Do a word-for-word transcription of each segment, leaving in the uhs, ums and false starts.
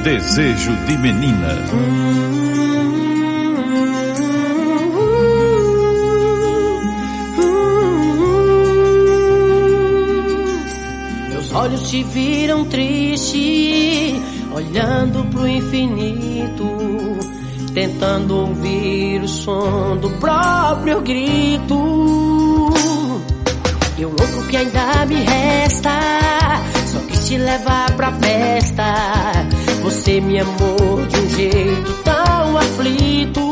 Desejo de Menina. Meus olhos te viram triste, olhando pro infinito, tentando ouvir o som do próprio grito. E o louco que ainda me resta, só quis te levar pra festa. Você me amou de um jeito tão aflito,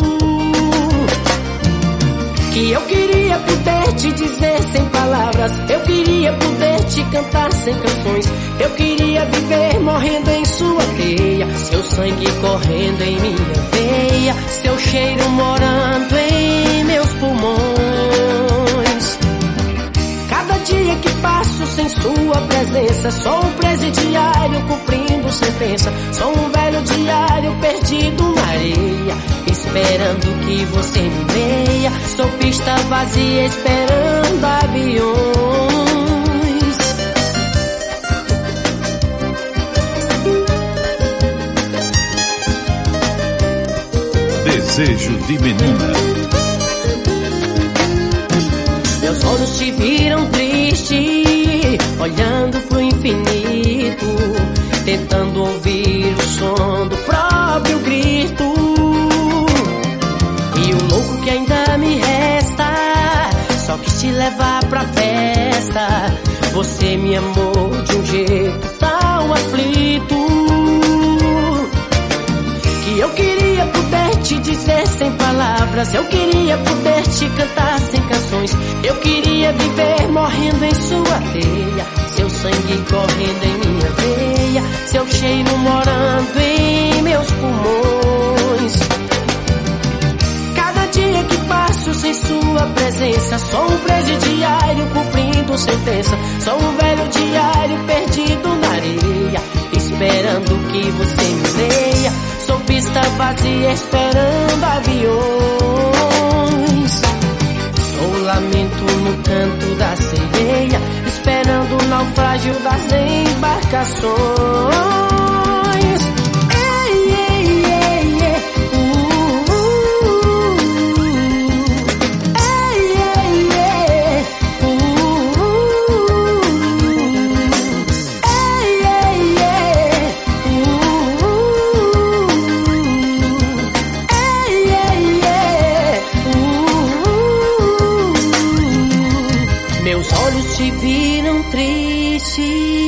que eu queria poder te dizer sem palavras, eu queria poder te cantar sem canções, eu queria viver morrendo em sua teia, seu sangue correndo em minha veia, seu cheiro morando em meus pulmões. Cada dia que passo sem sua presença, sou um presidiário cumprindo sentença, sou um velho diário perdido na areia, esperando que você me leia, sou pista vazia esperando aviões. Desejo de Menina. Meus olhos te viram triste, olhando pro infinito, tentando ouvir o som do próprio grito. E o louco que ainda me resta, só quis te levar pra festa. Você me amou de um jeito tão aflito, que eu queria poder te dizer sem palavras, eu queria poder te cantar sem canções, eu queria viver morrendo em sua teia, seu sangue correndo em minha veia, seu cheiro morando em meus pulmões. Cada dia que passo sem sua presença, sou um presidiário cumprindo sentença, sou um velho diário perdido na areia, esperando que você me leia, sou pista vazia esperando aviões, sou lamento no canto da sereia, esperando o naufrágio das embarcações. Ei, ei, ei, ei, uh, uh, uh. Ei, ei, ei, uh, uh. Ei, ei, ei, uh, uh. Ei, ei, ei, uh, uh. Meus olhos te viram triste,